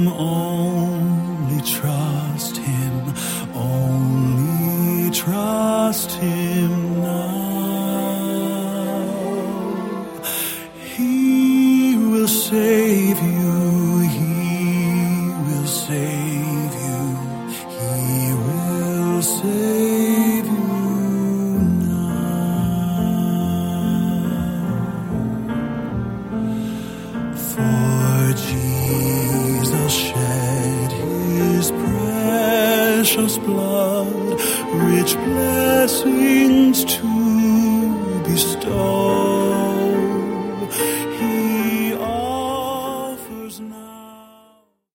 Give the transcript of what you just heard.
only trust him, only trust him now. He will save you, he will save you, he will save you now. For Jesus shed his precious blood, rich blessings to